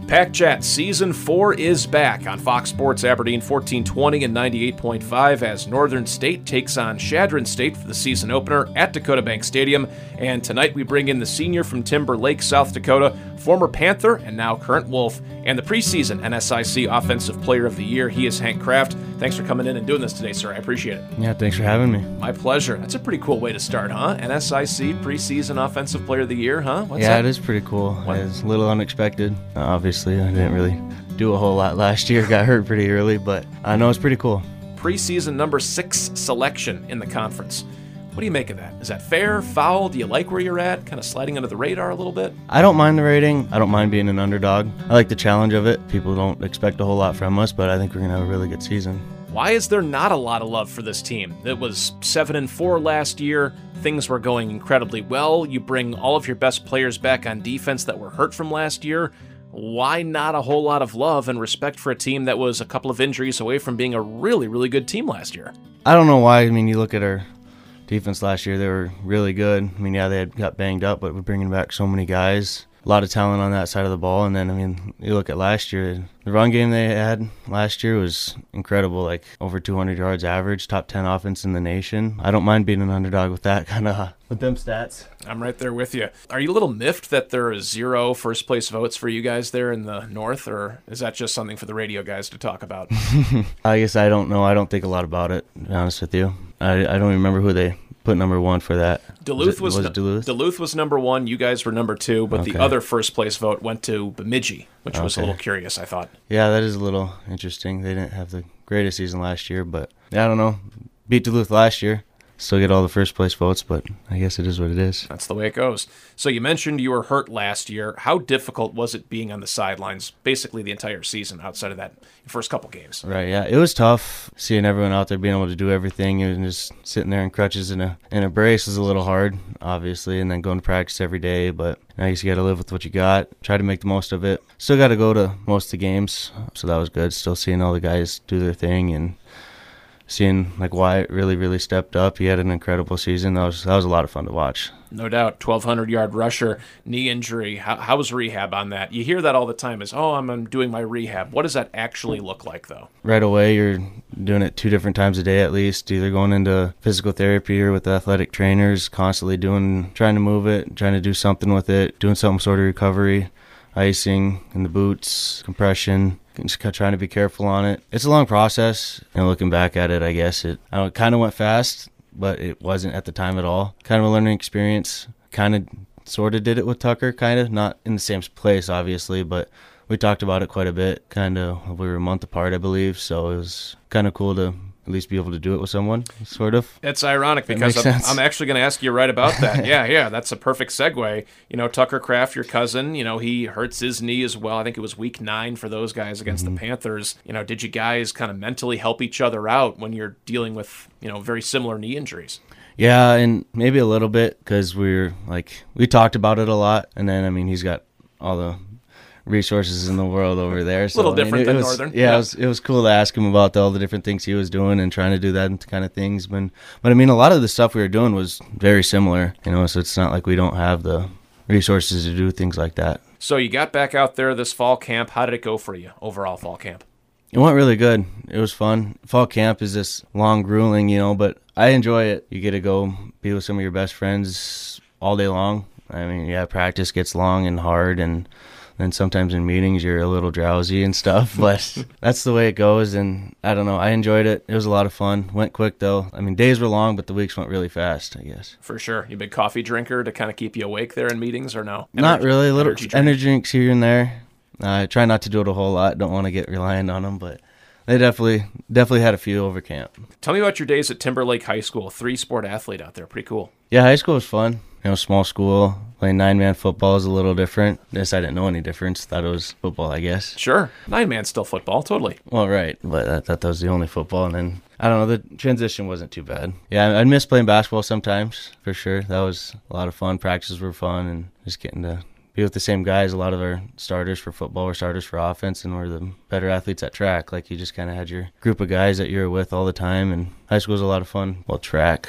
Pack Chat Season 4 is back on Fox Sports Aberdeen 1420 and 98.5 as Northern State takes on Chadron State for the season opener at Dakota Bank Stadium. And tonight we bring in the senior from Timber Lake, South Dakota, former Panther and now current Wolf, and the preseason NSIC Offensive Player of the Year. He is Hank Kraft. Thanks for coming in and doing this today, sir. I appreciate it. Yeah, thanks for having me. My pleasure. That's a pretty cool way to start, huh? NSIC preseason Offensive Player of the Year, huh? What's that? It is pretty cool. It's a little unexpected. Obviously, I didn't really do a whole lot last year. Got hurt pretty early, but I know it's pretty cool. Preseason number 6 selection in the conference. What do you make of that? Is that fair, foul? Do you like where you're at? Kind of sliding under the radar a little bit? I don't mind the rating. I don't mind being an underdog. I like the challenge of it. People don't expect a whole lot from us, but I think we're going to have a really good season. Why is there not a lot of love for this team? It was 7-4 last year. Things were going incredibly well. You bring all of your best players back on defense that were hurt from last year. Why not a whole lot of love and respect for a team that was a couple of injuries away from being a really, really good team last year? I don't know why. I mean, you look at our defense last year, they were really good. I mean, yeah, they had got banged up, but we're bringing back so many guys. A lot of talent on that side of the ball. And then, I mean, you look at last year, the run game they had last year was incredible, like over 200 yards average, top 10 offense in the nation. I don't mind being an underdog with that kind of, with them stats. I'm right there with you. Are you a little miffed that there is 0 first place votes for you guys there in the North, or is that just something for the radio guys to talk about? I guess I don't know. I don't think a lot about it, to be honest with you. I don't even remember who they put number 1 for that. Duluth was Duluth? Duluth was number 1. You guys were number 2, but the other first place vote went to Bemidji, which was a little curious, I thought. Yeah, that is a little interesting. They didn't have the greatest season last year, but yeah, I don't know. Beat Duluth last year. Still get all the first place votes, but I guess it is what it is. That's the way it goes. So you mentioned you were hurt last year. How difficult was it being on the sidelines basically the entire season outside of that first couple games? Right, yeah. It was tough seeing everyone out there being able to do everything and just sitting there in crutches in a brace was a little hard, obviously, and then going to practice every day. But I guess you got to live with what you got, try to make the most of it. Still got to go to most of the games, so that was good. Still seeing all the guys do their thing and seeing like Wyatt really stepped up. He had an incredible season. That was a lot of fun to watch. No doubt. 1,200-yard rusher, knee injury. How was rehab on that? You hear that all the time is, I'm doing my rehab. What does that actually look like, though? Right away, you're doing it 2 different times a day at least, either going into physical therapy or with athletic trainers, constantly trying to move it, trying to do something with it, doing some sort of recovery, icing in the boots, compression, just trying to be careful on it. It's a long process, and looking back at it, I guess it kind of went fast, but it wasn't at the time at all. Kind of a learning experience. Kind of sort of did it with Tucker, kind of. Not in the same place, obviously, but we talked about it quite a bit. Kind of, we were a month apart, I believe, so it was kind of cool to at least be able to do it with someone, sort of. It's ironic because I'm actually going to ask you right about that. Yeah, that's a perfect segue. Tucker Kraft, your cousin, he hurts his knee as well. I think it was week 9 for those guys against the Panthers. Did you guys kind of mentally help each other out when you're dealing with, very similar knee injuries? Yeah, and maybe a little bit because we talked about it a lot. And then, he's got all the resources in the world over there. So, a little different than Northern. Yeah, it was cool to ask him about all the different things he was doing and trying to do that kind of things. But a lot of the stuff we were doing was very similar, so it's not like we don't have the resources to do things like that. So you got back out there this fall camp. How did it go for you, overall fall camp? It went really good. It was fun. Fall camp is just long, grueling, but I enjoy it. You get to go be with some of your best friends all day long. Practice gets long and hard, and then sometimes in meetings you're a little drowsy and stuff, but that's the way it goes, and I don't know. I enjoyed it. It was a lot of fun. Went quick, though. Days were long, but the weeks went really fast, I guess. For sure. You a big coffee drinker to kind of keep you awake there in meetings, or no? Not really. Little energy drinks here and there. I try not to do it a whole lot. Don't want to get reliant on them, but they definitely had a few over camp. Tell me about your days at Timber Lake High School. 3-sport athlete out there. Pretty cool. Yeah, high school was fun. Small school. Playing 9-man football is a little different. I didn't know any difference. Thought it was football, I guess. Sure. 9-man's still football, totally. Well, right. But I thought that was the only football. And then, I don't know, the transition wasn't too bad. Yeah, I miss playing basketball sometimes, for sure. That was a lot of fun. Practices were fun, and just getting to be with the same guys. A lot of our starters for football were starters for offense, and we're the better athletes at track. Like, you just kind of had your group of guys that you were with all the time, and high school was a lot of fun. Well, track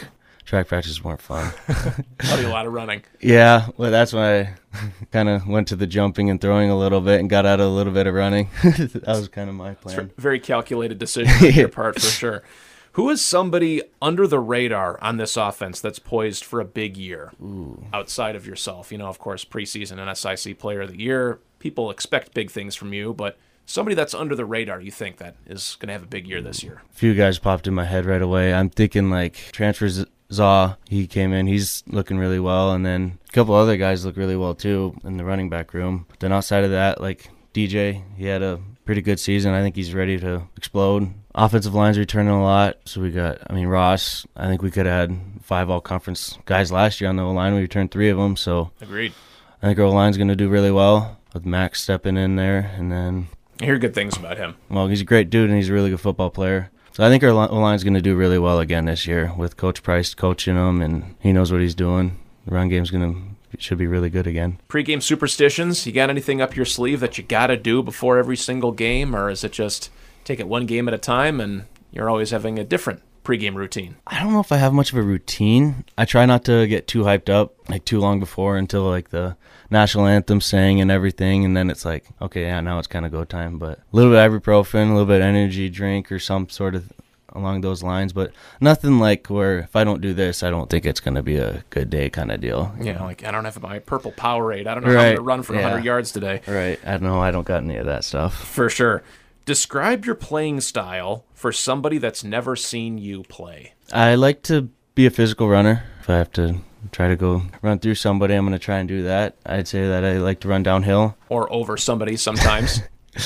Track practices weren't fun. Probably a lot of running. Yeah, well, that's when I kind of went to the jumping and throwing a little bit and got out of a little bit of running. That was kind of my plan. It's a very calculated decision on your part, for sure. Who is somebody under the radar on this offense that's poised for a big year outside of yourself? Of course, preseason and SIC Player of the Year. People expect big things from you, but somebody that's under the radar you think that is going to have a big year this year? A few guys popped in my head right away. I'm thinking like transfers. Zaw, he came in, he's looking really well, and then a couple other guys look really well too in the running back room. But then outside of that, like DJ, he had a pretty good season. I think he's ready to explode. Offensive line's returning a lot, so we got, Ross, I think we could have had 5 all-conference guys last year on the O-line. We returned 3 of them, so agreed. I think our O-line's going to do really well with Max stepping in there, and then I hear good things about him. Well, he's a great dude, and he's a really good football player. So I think our O-line's going to do really well again this year with Coach Price coaching them, and he knows what he's doing. The run game's should be really good again. Pre-game superstitions, you got anything up your sleeve that you got to do before every single game, or is it just take it one game at a time and you're always having a different pre-game routine? I don't know if I have much of a routine. I try not to get too hyped up, like too long before until like the national anthem sang and everything, and then it's like, okay, yeah, now it's kind of go time. But a little bit of ibuprofen, a little bit of energy drink or some sort of along those lines, but nothing like where if I don't do this, I don't think it's going to be a good day kind of deal. Yeah, like I don't have my purple Powerade. I don't know how I'm going to run for 100 yards today. Right. I don't know. I don't got any of that stuff. For sure. Describe your playing style for somebody that's never seen you play. I like to be a physical runner. If I have to try to go run through somebody, I'm going to try and do that. I'd say that I like to run downhill. Or over somebody sometimes.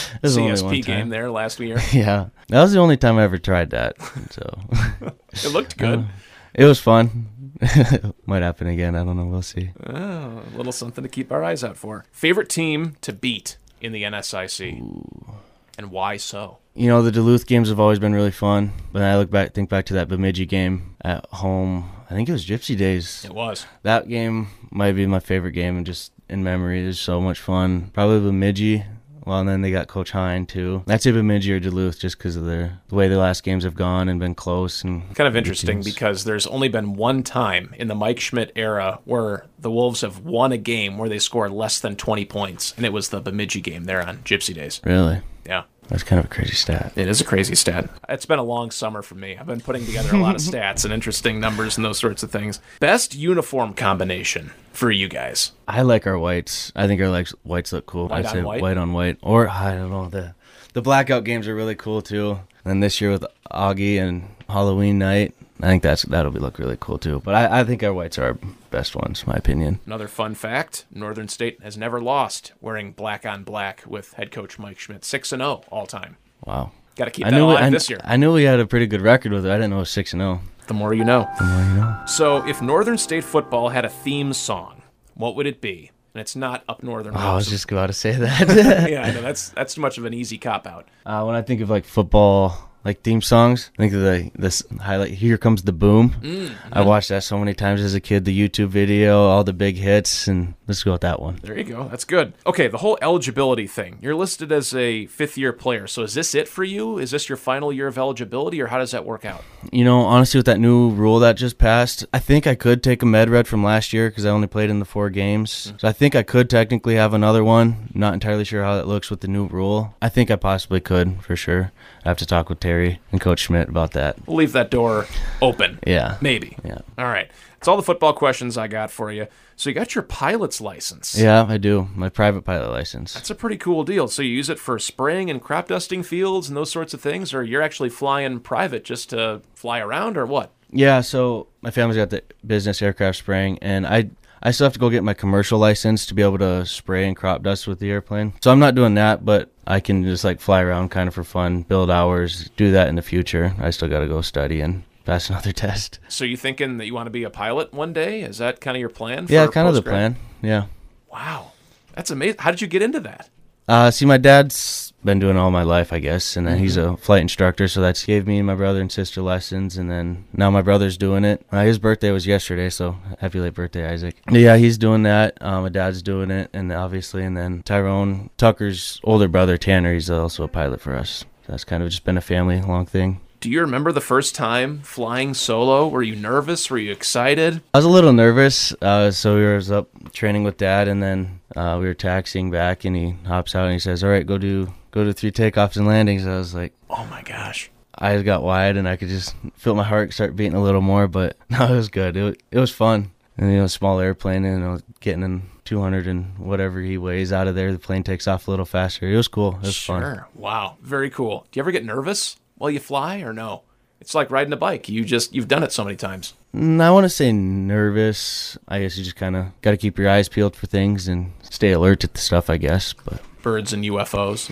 CSP game there last year. Yeah. That was the only time I ever tried that. So it looked good. It was fun. Might happen again. I don't know. We'll see. Oh, a little something to keep our eyes out for. Favorite team to beat in the NSIC? Ooh. And why so? The Duluth games have always been really fun. When I think back to that Bemidji game at home, I think it was Gypsy Days. It was. That game might be my favorite game, and just in memory, it was so much fun. Probably Bemidji. Well, and then they got Coach Hine, too. I'd say Bemidji or Duluth just because of the way the last games have gone and been close. And kind of interesting because there's only been one time in the Mike Schmidt era where the Wolves have won a game where they scored less than 20 points, and it was the Bemidji game there on Gypsy Days. Really? Yeah. That's kind of a crazy stat. It is a crazy stat. It's been a long summer for me. I've been putting together a lot of stats and interesting numbers and those sorts of things. Best uniform combination for you guys? I like our whites. I think our whites look cool. White I'd say white? White on white. Or, I don't know, the blackout games are really cool, too. And this year with Augie and Halloween night, I think that'll look really cool, too. But I think our whites are our best ones, in my opinion. Another fun fact, Northern State has never lost wearing black on black with head coach Mike Schmidt. 6-0 all time. Wow. Got to keep that alive this year. I knew we had a pretty good record with it. I didn't know it was 6-0. The more you know. The more you know. So if Northern State football had a theme song, what would it be? And it's not Up Northern. I was just about to say that. Yeah, I know. That's too much of an easy cop-out. When I think of like football, like theme songs, I think of this highlight, Here Comes the Boom. Mm-hmm. I watched that so many times as a kid, the YouTube video, all the big hits, and let's go with that one. There you go. That's good. Okay, the whole eligibility thing. You're listed as a fifth-year player, so is this it for you? Is this your final year of eligibility, or how does that work out? Honestly, with that new rule that just passed, I think I could take a med red from last year because I only played in the 4 games. Mm-hmm. So I think I could technically have another one. Not entirely sure how that looks with the new rule. I think I possibly could, for sure. I have to talk with Terry and Coach Schmidt about that. We'll leave that door open. Yeah. Maybe. Yeah. All right. That's all the football questions I got for you. So you got your pilot's license. Yeah, I do. My private pilot license. That's a pretty cool deal. So you use it for spraying and crop dusting fields and those sorts of things, or you're actually flying private just to fly around, or what? Yeah, so my family's got the business aircraft spraying, and I still have to go get my commercial license to be able to spray and crop dust with the airplane. So I'm not doing that, but I can just fly around kind of for fun, build hours, do that in the future. I still got to go study and pass another test. So you thinking that you want to be a pilot one day? Is that kind of your plan? Yeah, kind of the plan. Yeah. Wow. That's amazing. How did you get into that? See, my dad's been doing it all my life, I guess, and then he's a flight instructor, so that's gave me and my brother and sister lessons, and then now my brother's doing it. His birthday was yesterday, so happy late birthday, Isaac. Yeah, he's doing that. My dad's doing it, and then Tyrone Tucker's older brother, Tanner, he's also a pilot for us. So that's kind of just been a family long thing. Do you remember the first time flying solo? Were you nervous? Were you excited? I was a little nervous. So we was up training with Dad, and then we were taxiing back, and he hops out and he says, "All right, go do 3 takeoffs and landings." I was like, oh my gosh. Eyes got wide, and I could just feel my heart start beating a little more. But no, it was good. It was fun. And small airplane, and getting in 200 and whatever he weighs out of there, the plane takes off a little faster. It was cool. It was fun. Sure. Wow. Very cool. Do you ever get nervous while you fly, or no? It's like riding a bike. You've done it so many times. I want to say nervous. I guess you just kind of got to keep your eyes peeled for things and stay alert at the stuff, I guess. But birds and UFOs,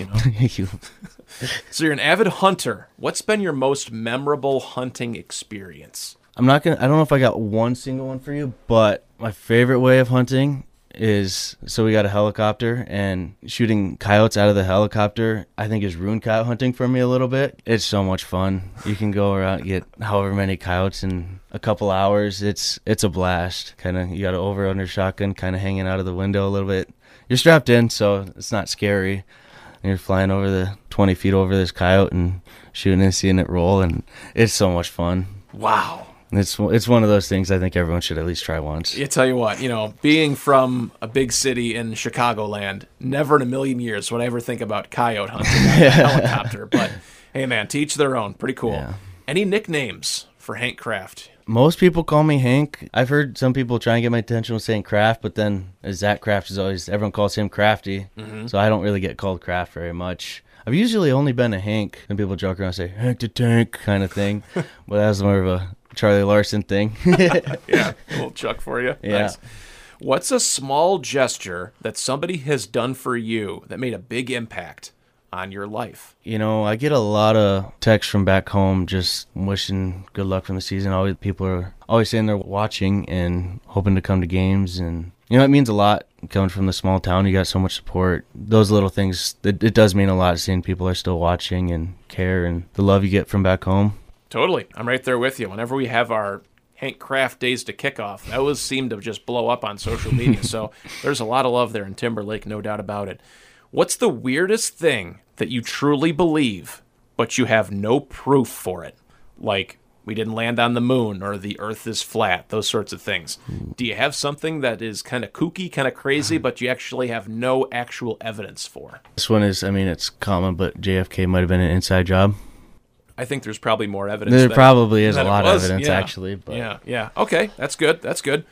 So you're an avid hunter. What's been your most memorable hunting experience? I don't know if I got one single one for you, but my favorite way of hunting is, so we got a helicopter, and shooting coyotes out of the helicopter, I think, has ruined coyote hunting for me a little bit. It's so much fun. You can go around and get however many coyotes in a couple hours. It's a blast. You got an over-under shotgun kind of hanging out of the window a little bit. You're strapped in, so it's not scary. And you're flying over the 20 feet over this coyote and shooting and seeing it roll, and it's so much fun. Wow. It's one of those things I think everyone should at least try once. I tell you what, being from a big city in Chicagoland, never in a million years would I ever think about coyote hunting on a helicopter. But hey, man, to each their own. Pretty cool. Yeah. Any nicknames for Hank Kraft? Most people call me Hank. I've heard some people try and get my attention with saying Kraft, but then Zach Kraft everyone calls him Crafty. Mm-hmm. So I don't really get called Kraft very much. I've usually only been a Hank, and people joke around and say Hank the Tank kind of thing. But that's more of a Charlie Larson thing. Yeah, a little Chuck for you. Yeah. Nice. What's a small gesture that somebody has done for you that made a big impact on your life? I get a lot of texts from back home just wishing good luck from the season. People are always saying they're watching and hoping to come to games, and it means a lot coming from the small town. You got so much support. Those little things, it does mean a lot seeing people are still watching and care, and the love you get from back home. Totally. I'm right there with you. Whenever we have our Hank Kraft days to kick off, that always seem to just blow up on social media. So there's a lot of love there in Timberlake, no doubt about it. What's the weirdest thing that you truly believe, but you have no proof for it? Like, we didn't land on the moon, or the earth is flat, those sorts of things. Do you have something that is kind of kooky, kind of crazy, but you actually have no actual evidence for? This one is, it's common, but JFK might have been an inside job. I think there's probably more evidence. There probably is a lot of evidence, yeah. actually. But. Yeah. Okay, that's good.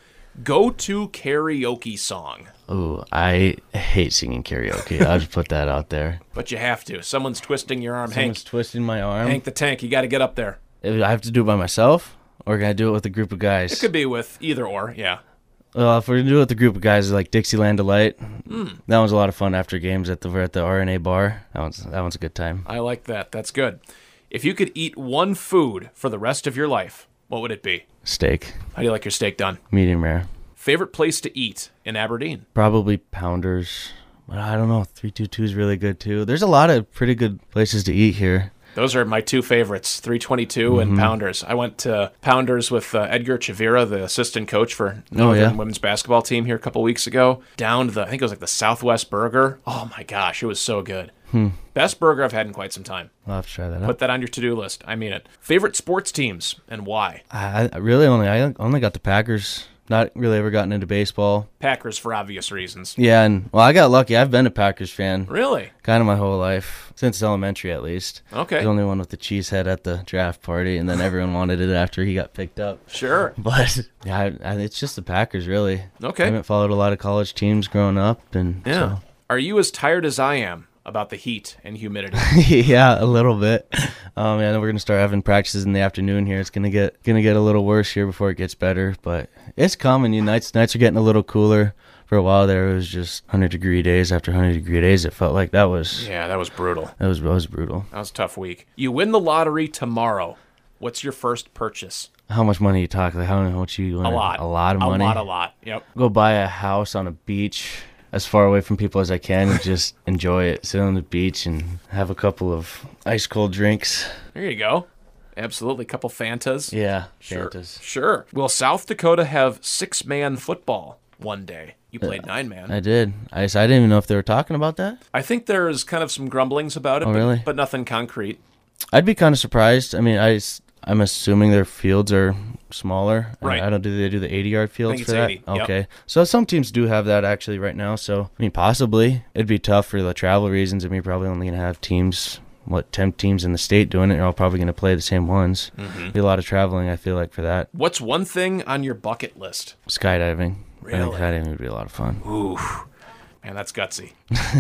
Go-to karaoke song. Oh, I hate singing karaoke. I'll just put that out there. But you have to. Someone's twisting your arm. Someone's twisting my arm. Hank the Tank, you got to get up there. I have to do it by myself, or can I do it with a group of guys? It could be with either or, yeah. Well, if we're going to do it with a group of guys, like Dixieland Delight, that was a lot of fun after games at the RNA bar. That one's a good time. I like that. That's good. If you could eat one food for the rest of your life, what would it be? Steak. How do you like your steak done? Medium rare. Favorite place to eat in Aberdeen? Probably Pounders. But I don't know. 322 is really good, too. There's a lot of pretty good places to eat here. Those are my two favorites, 322 and Pounders. I went to Pounders with Edgar Chavira, the assistant coach for Northern women's basketball team here a couple weeks ago. Down I think it was like the Southwest Burger. Oh my gosh, it was so good. Best burger I've had in quite some time. I'll have to try that out. Put that on your to-do list. I mean it. Favorite sports teams and why? I only got the Packers. Not really ever gotten into baseball. Packers for obvious reasons. Yeah, and I got lucky. I've been a Packers fan. Really? Kind of my whole life, since elementary at least. Okay. The only one with the cheese head at the draft party, and then everyone wanted it after he got picked up. Sure. But yeah, it's just the Packers really. Okay. I haven't followed a lot of college teams growing up, and yeah. So. Are you as tired as I am about the heat and humidity? Yeah, a little bit. Yeah, we're gonna start having practices in the afternoon here. It's gonna get a little worse here before it gets better, but it's coming. Nights are getting a little cooler. For a while there, it was just 100-degree days after 100-degree days. It felt like that was brutal. That was brutal. That was a tough week. You win the lottery tomorrow. What's your first purchase? How much money you talk? Like how much you? A lot. A lot of money. A lot. Yep. Go buy a house on a beach, as far away from people as I can, and just enjoy it. Sit on the beach and have a couple of ice cold drinks. There you go. Absolutely. A couple Fantas. Yeah, sure. Fantas. Sure. Will South Dakota have 6-man football one day? You played 9-man. I did. I didn't even know if they were talking about that. I think there's kind of some grumblings about it, really? But nothing concrete. I'd be kind of surprised. I mean, I'm assuming their fields are smaller. Right. I don't do they do the 80-yard fields I think for it's that? 80. Yep. Okay. So some teams do have that actually right now. So I mean, possibly it'd be tough for the travel reasons. I mean, probably only gonna have teams. 10 teams in the state doing it, and they're all probably going to play the same ones. Mm-hmm. Be a lot of traveling, I feel like, for that. What's one thing on your bucket list? Skydiving. Really? I think skydiving would be a lot of fun. Ooh, man, that's gutsy.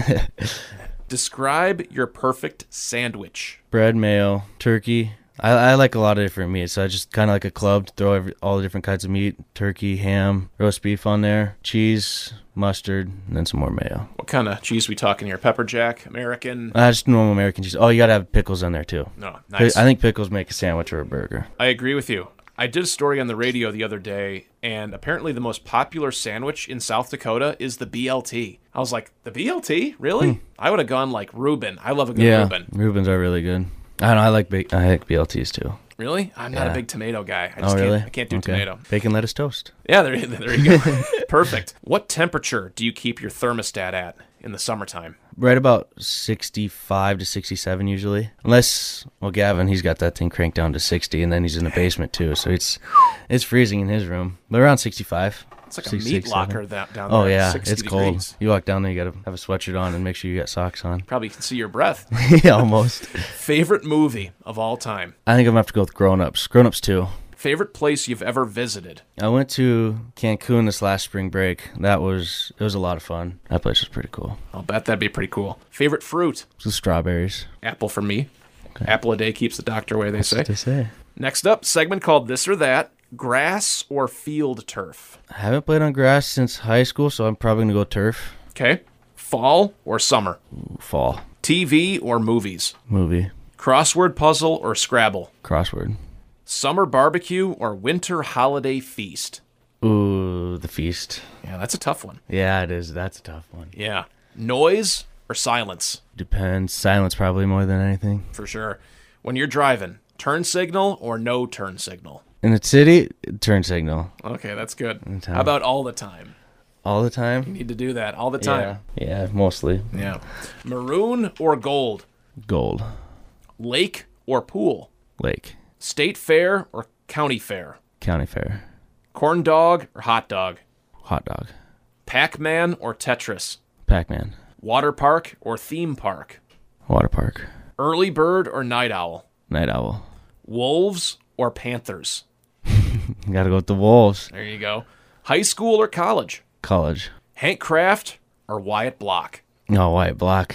Describe your perfect sandwich. Bread, mayo, turkey. I like a lot of different meats, so I just kind of like a club to throw all the different kinds of meat, turkey, ham, roast beef on there, cheese, mustard, and then some more mayo. What kind of cheese we talking here? Pepper jack, American? Just normal American cheese. Oh, you got to have pickles on there, too. No, nice. I think pickles make a sandwich or a burger. I agree with you. I did a story on the radio the other day, and apparently the most popular sandwich in South Dakota is the BLT. I was like, the BLT? Really? I would have gone like Reuben. I love a good Reuben. Reubens are really good. I don't know. I like BLTs, too. Really? I'm not a big tomato guy. I really? I can't do tomato. Bacon, lettuce, toast. Yeah, there you go. Perfect. What temperature do you keep your thermostat at in the summertime? Right about 65 to 67 usually. Unless, Gavin, he's got that thing cranked down to 60, and then he's in the basement too, so it's freezing in his room. But around 65. It's like a meat locker down there. Oh, yeah, 60 it's degrees. cold. You walk down there, you got to have a sweatshirt on and make sure you got socks on. Probably can see your breath. Yeah, almost. Favorite movie of all time? I think I'm going to have to go with Grown Ups. Grown Ups 2. Favorite place you've ever visited? I went to Cancun this last spring break. It was a lot of fun. That place was pretty cool. I'll bet that'd be pretty cool. Favorite fruit? Some strawberries. Apple for me. Okay. Apple a day keeps the doctor away, they say. That's what they say. Next up, segment called This or That. Grass or field turf? I haven't played on grass since high school, so I'm probably going to go turf. Okay. Fall or summer? Fall. TV or movies? Movie. Crossword puzzle or Scrabble? Crossword. Summer barbecue or winter holiday feast? Ooh, the feast. Yeah, that's a tough one. Yeah, it is. That's a tough one. Yeah. Noise or silence? Depends. Silence probably more than anything. For sure. When you're driving, turn signal or no turn signal? In the city, turn signal. Okay, that's good. How about all the time? All the You time? need to do that all the time. Yeah, mostly. Yeah. Maroon or gold? Gold. Lake or pool? Lake. State fair or county fair? County fair. Corn dog or hot dog? Hot dog. Pac-Man or Tetris? Pac-Man. Water park or theme park? Water park. Early bird or night owl? Night owl. Wolves or panthers? Gotta go with the Wolves. There you go. High school or college? College. Hank Kraft or Wyatt Block? Oh, White Block.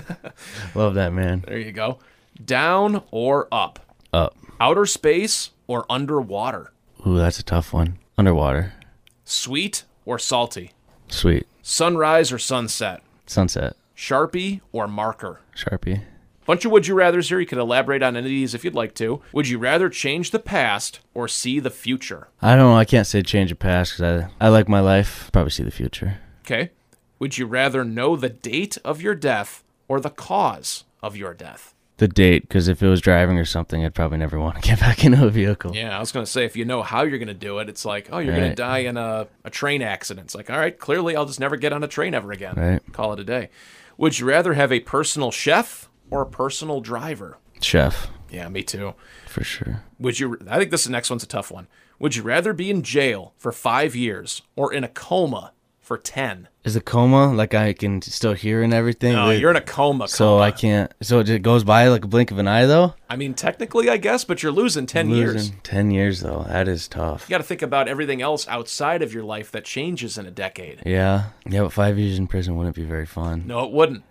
Love that man. There you go. Down or up? Up. Outer space or underwater? Ooh, that's a tough one. Underwater. Sweet or salty? Sweet. Sunrise or sunset? Sunset. Sharpie or marker? Sharpie. Bunch of would you rathers here. You could elaborate on any of these if you'd like to. Would you rather change the past or see the future? I don't know. I can't say change the past because I like my life. Probably see the future. Okay. Would you rather know the date of your death or the cause of your death? The date, because if it was driving or something, I'd probably never want to get back into a vehicle. Yeah, I was going to say, if you know how you're going to do it, it's like, oh, you're going to die in a train accident. It's like, all right, clearly I'll just never get on a train ever again. Right. Call it a day. Would you rather have a personal chef or a personal driver? Chef. Yeah, me too. For sure. I think this next one's a tough one. Would you rather be in jail for 5 years or in a coma for 10? Is a coma like I can still hear and everything? No, you're in a coma. So I can't. So it goes by like a blink of an eye, though. I mean, technically, I guess, but you're losing 10 years. 10 years, though. That is tough. You got to think about everything else outside of your life that changes in a decade. Yeah, but 5 years in prison wouldn't be very fun. No, it wouldn't.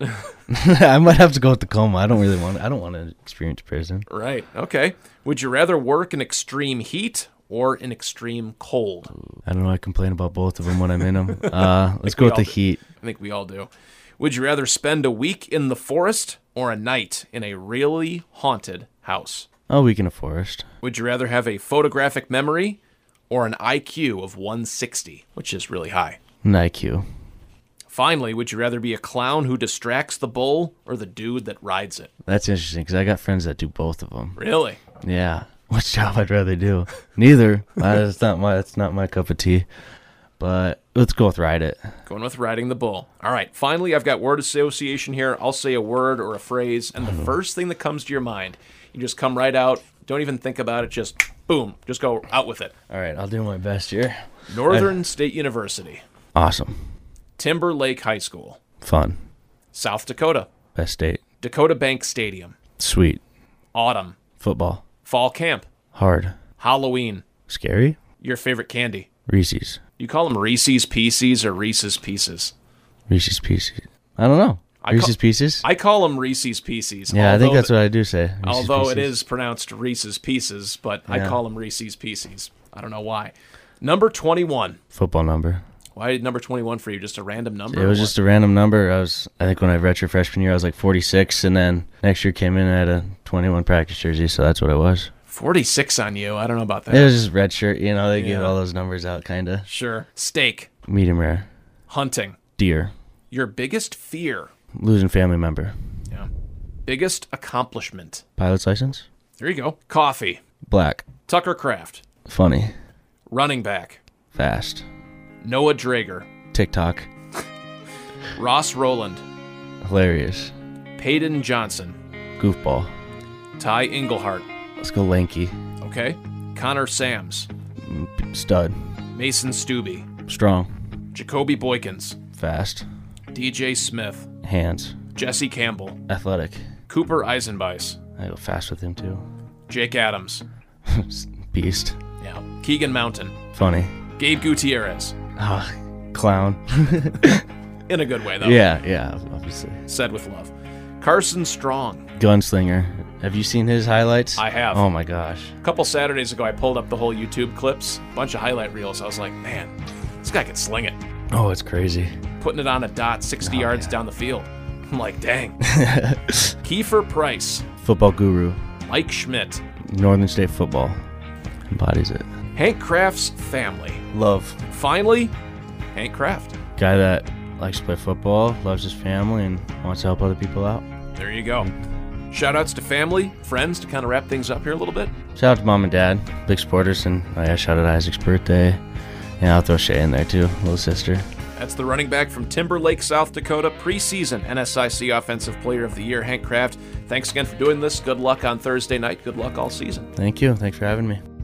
I might have to go with the coma. I don't want to experience prison. Right. Okay. Would you rather work in extreme heat or in extreme cold? I don't know. I complain about both of them when I'm in them. Let's go with the heat. I think we all do. Would you rather spend a week in the forest or a night in a really haunted house? A week in a forest. Would you rather have a photographic memory or an IQ of 160, which is really high? An IQ. Finally, would you rather be a clown who distracts the bull or the dude that rides it? That's interesting because I got friends that do both of them. Really? Yeah. Which job I'd rather do? Neither. That's not my cup of tea. But let's go with ride it. Going with riding the bull. All right. Finally, I've got word association here. I'll say a word or a phrase, and the first thing that comes to your mind, You just come right out. Don't even think about it. Just boom. Just go out with it. All right, I'll do my best here. Northern State University. Awesome. Timberlake High School. Fun. South Dakota. Best state. Dakota Bank Stadium. Sweet. Autumn. Football. Fall camp. Hard. Halloween. Scary. Your favorite candy. Reese's. You call them Reese's Pieces or Reese's Pieces? Reese's Pieces. I don't know. Reese's Pieces? I call them Reese's Pieces. Yeah, I think that's what I do say. Reese's Although Pieces. it is pronounced Reese's Pieces, but I Yeah. call them Reese's Pieces. I don't know why. Number 21. Football number. Why did number 21 for you? Just a random number? It was just a random number. I think when I redshirt freshman year, I was like 46, and then next year came in and had a 21 practice jersey, so that's what it was. 46 on you. I don't know about that. It was just redshirt, they give Yeah. all those numbers out, kind of. Sure. Steak. Medium rare. Hunting. Deer. Your biggest fear. Losing family member. Yeah. Biggest accomplishment. Pilot's license. There you go. Coffee. Black. Tucker Kraft. Funny. Running back. Fast. Noah Drager. TikTok. Ross Rowland. Hilarious. Peyton Johnson. Goofball. Ty Englehart. Let's go lanky. Okay. Connor Sams. Stud. Mason Stubbe. Strong. Jacoby Boykins. Fast. DJ Smith. Hands. Jesse Campbell. Athletic. Cooper Eisenbeis. I go fast with him too. Jake Adams. Beast. Yeah. Keegan Mountain. Funny. Gabe Gutierrez. Ah, clown. In a good way, though. Yeah, obviously. Said with love. Carson Strong. Gunslinger. Have you seen his highlights? I have. Oh my gosh. A couple Saturdays ago, I pulled up the whole YouTube clips, bunch of highlight reels. I was like, man, this guy can sling it. Oh, it's crazy. Putting it on a dot 60 yards down the field. I'm like, dang. Kiefer Price. Football guru. Mike Schmidt. Northern State football. Embodies it. Hank Kraft's family. Love. Finally, Hank Kraft. Guy that likes to play football, loves his family, and wants to help other people out. There you go. Shout outs to family, friends to kind of wrap things up here a little bit. Shout out to mom and dad, big supporters, and shout out to Isaac's birthday. Yeah, I'll throw Shay in there too, little sister. That's the running back from Timberlake, South Dakota, preseason NSIC Offensive Player of the Year, Hank Kraft. Thanks again for doing this. Good luck on Thursday night. Good luck all season. Thank you. Thanks for having me.